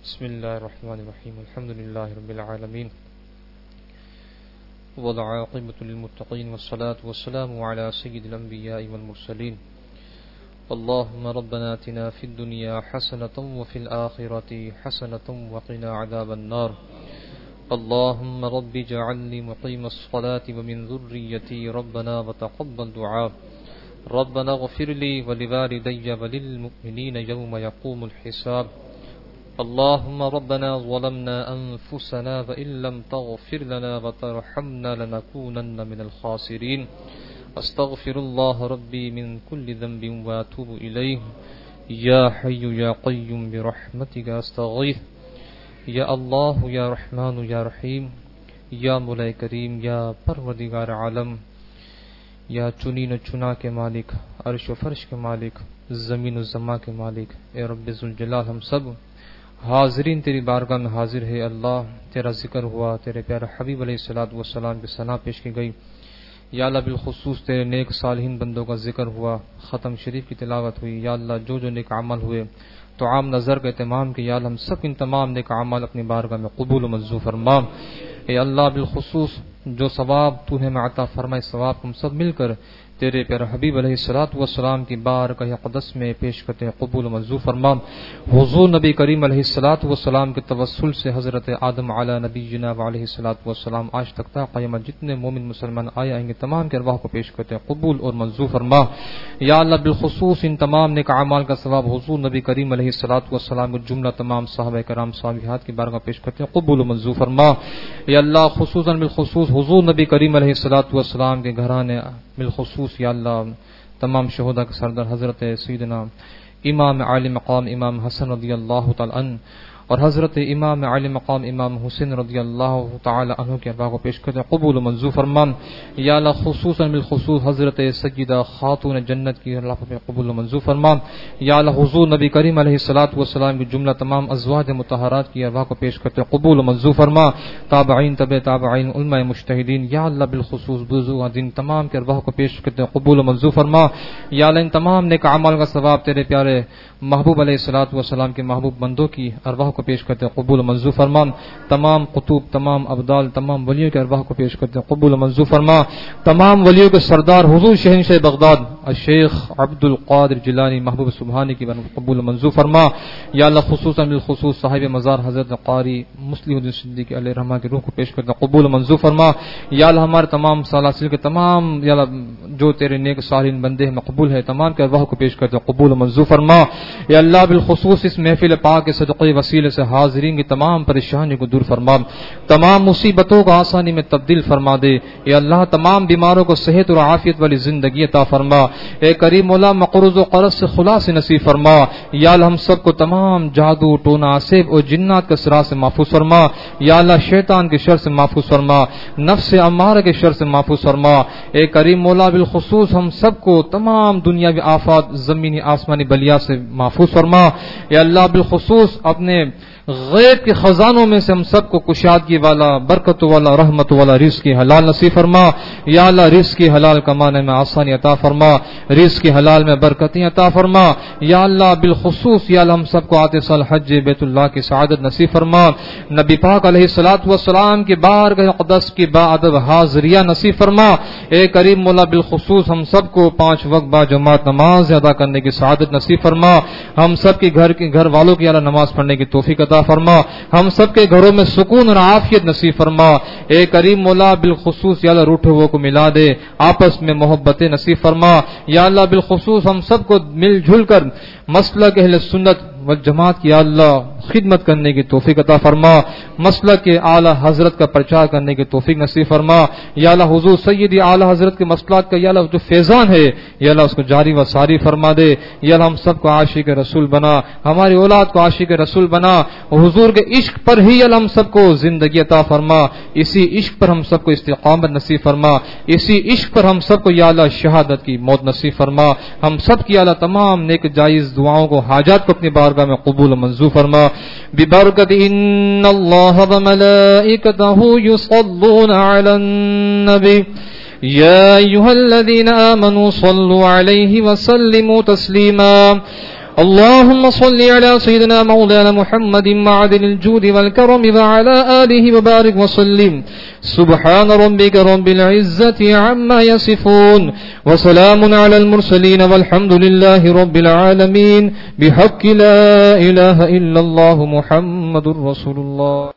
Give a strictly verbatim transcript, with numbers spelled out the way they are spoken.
بسم الله الرحمن الرحيم الحمد لله رب العالمين والعاقبة للمتقين والصلاة والسلام على سيد الأنبياء والمرسلين اللهم ربنا آتنا في الدنيا حسنة وفي الآخرة حسنة وقنا عذاب النار اللهم رب اجعلني مقيم الصلاة ومن ذريتي ربنا وتقبل دعاء ربنا اغفر لي ولوالدي وللمؤمنين يوم يقوم الحساب اللهم ربنا ظلمنا أنفسنا وإن لم تغفر لنا وترحمنا لنكونن من الخاسرين استغفر الله ربي من كل ذنب واتوب إليه يا حي يا قيوم برحمتك استغيث یا اللہ یا رحمان یا رحیم یا مولا کریم یا پروردگار عالم یا چنین و چنا کے مالک عرش و فرش کے مالک زمین و زماں کے مالک اے رب ذوالجلال ہم سب حاضرین تیری بارگاہ میں حاضر ہے اللہ تیرا ذکر ہوا تیرے پیارے حبیب علیہ الصلوۃ والسلام کی ثنا پیش کی گئی یا اللہ بالخصوص تیرے نیک صالحین بندوں کا ذکر ہوا ختم شریف کی تلاوت ہوئی یا اللہ جو جو نیک عمل ہوئے تو عام نظر کا اہتمام کہ یا اللہ ہم سب ان تمام نیک اعمال اپنی بارگاہ میں قبول و منظور فرما اے اللہ بالخصوص جو ثواب تو نے عطا فرمائے ثواب ہم سب مل کر تیرے پیارے حبیب علیہ الصلوۃ والسلام کی بارگاہ اقدس میں پیش کرتے ہیں قبول و منظور فرما حضور نبی کریم علیہ الصلوۃ والسلام کے توسل سے حضرت آدم علی نبینا علیہ الصلوۃ والسلام آج تک تا قیامت جتنے مومن مسلمان آئے آئیں گے تمام کے ارواح کو پیش کرتے ہیں قبول اور منظور فرما یا اللہ بالخصوص ان تمام نیک اعمال کا ثواب حضور نبی کریم علیہ الصلوۃ والسلام کو جملہ تمام صحابہ کرام صحابیات کی بارگاہ پیش کرتے ہیں قبول و منظور فرما یا اللہ خصوصاً بالخصوص حضور نبی کریم علیہ الصلوۃ والسلام کے گھرانے بالخصوص یا اللہ تمام شہداء کے سردار حضرت سیدنا امام عالی مقام امام حسن رضی اللہ تعالی عنہ اور حضرت امام عالی مقام امام حسین رضی اللہ تعالی عنہ کے ارواح کو پیش کرتے ہیں قبول و منظور فرما یا اللہ خصوصاً بالخصوص حضرت سیدہ خاتون جنت کی اللہ پر قبول و منظور فرما یا اللہ حضور نبی کریم علیہ الصلوۃ والسلام کی جملہ تمام ازواج مطہرات کی ارواح کو پیش کرتے ہیں قبول و منظور فرما تابعین تبع تابعین علماء مجتہدین یا اللہ بالخصوص بزرگ دین تمام کے ارواح کو پیش کرتے ہیں قبول و منظور فرما یا اللہ ان تمام نیک اعمال کا ثواب تیرے پیارے محبوب علیہ الصلوۃ والسلام کے محبوب بندوں کی ارواح کو پیش کرتے ہیں قبول و منظور فرما تمام قطوب تمام ابدال تمام ولیوں کے ارواح کو پیش کرتے ہیں قبول و منظور فرما تمام ولیوں کے سردار حضور شہنشاہ بغداد الشیخ عبد القادر جیلانی محبوب سبحانی کی قبول و منظور فرما یا اللہ خصوصاً بالخصوص صاحب مزار حضرت قاری مسلم الدین صدیق علیہ رحمہ کی روح کو پیش کرتے ہیں قبول و منظور فرما یا اللہ ہمارے تمام سلاسل کے تمام یا اللہ جو تیرے نیک صالحین بندے ہیں مقبول ہے تمام کے ارواح کو پیش کرتے ہیں قبول و منظور فرما یا اللہ بالخصوص اس محفل پاک کے صدقے وسیلے سے حاضرین کی تمام پریشانی کو دور فرما تمام مصیبتوں کو آسانی میں تبدیل فرما دے یا اللہ تمام بیماروں کو صحت اور عافیت والی زندگی عطا فرما اے کریم مولا مقروض و قرض سے خلاص نصیب فرما یا اللہ ہم سب کو تمام جادو ٹونا عصب اور جنات کے سرا سے محفوظ فرما یا اللہ شیطان کے شر سے محفوظ فرما نفس امارہ کے شر سے محفوظ فرما اے کریم مولا بالخصوص ہم سب کو تمام دنیاوی آفات زمینی آسمانی بلیات سے محفوظ فرما یا اللہ بالخصوص اپنے غیب کے خزانوں میں سے ہم سب کو کشادگی والا برکت والا رحمت والا رزق کی حلال نصیب فرما یا اللہ رزق کی حلال کمانے میں آسانی عطا فرما رزق کی حلال میں برکتیں عطا فرما یا اللہ بالخصوص یا اللہ ہم سب کو آتے سال حج بیت اللہ کی سعادت نصیب فرما نبی پاک علیہ الصلوۃ والسلام کی بارگاہ اقدس کی باادب حاضریہ نصیب فرما اے کریم مولا بالخصوص ہم سب کو پانچ وقت با جماعت نماز ادا کرنے کی سعادت نصیب فرما ہم سب کے گھر کے گھر والوں کی اللہ نماز پڑھنے کی توفیق عطا فرما ہم سب کے گھروں میں سکون اور عافیت نصیب فرما اے کریم مولا بالخصوص یا اللہ روٹھے ہوئے کو ملا دے آپس میں محبتیں نصیب فرما یا اللہ بالخصوص ہم سب کو مل جل کر مسلک اہل سنت والجماعت کی اللہ خدمت کرنے کی توفیق عطا فرما مسلک کے اعلی حضرت کا پرچار کرنے کی توفیق نصیب فرما یا اللہ حضور سیدی اعلی حضرت کے مسلک کا یا اللہ جو فیضان ہے یا اللہ اس کو جاری و ساری فرما دے یا اللہ ہم سب کو عاشق رسول بنا ہماری اولاد کو عاشق رسول بنا حضور کے عشق پر ہی اللہ ہم سب کو زندگی عطا فرما اسی عشق پر ہم سب کو استقامت نصیب فرما اسی عشق پر ہم سب کو یا اللہ شہادت کی موت نصیب فرما ہم سب کی اللہ تمام نیک جائز دعاؤں کو حاجات کو اپنی بارگاہ میں قبول و منظور فرما ببرکت ان اللہ وملائکتہ یصلون علی النبی یا ایھا الذین آمنوا صلوا علیہ وسلموا تسلیما اللهم صل على سيدنا مولانا محمد معدن الجود والكرم وعلى آله وبارك وسلم. سبحان ربك رب العزة عما يصفون وسلام على المرسلين والحمد لله رب العالمين بحق لا إله إلا الله محمد رسول الله.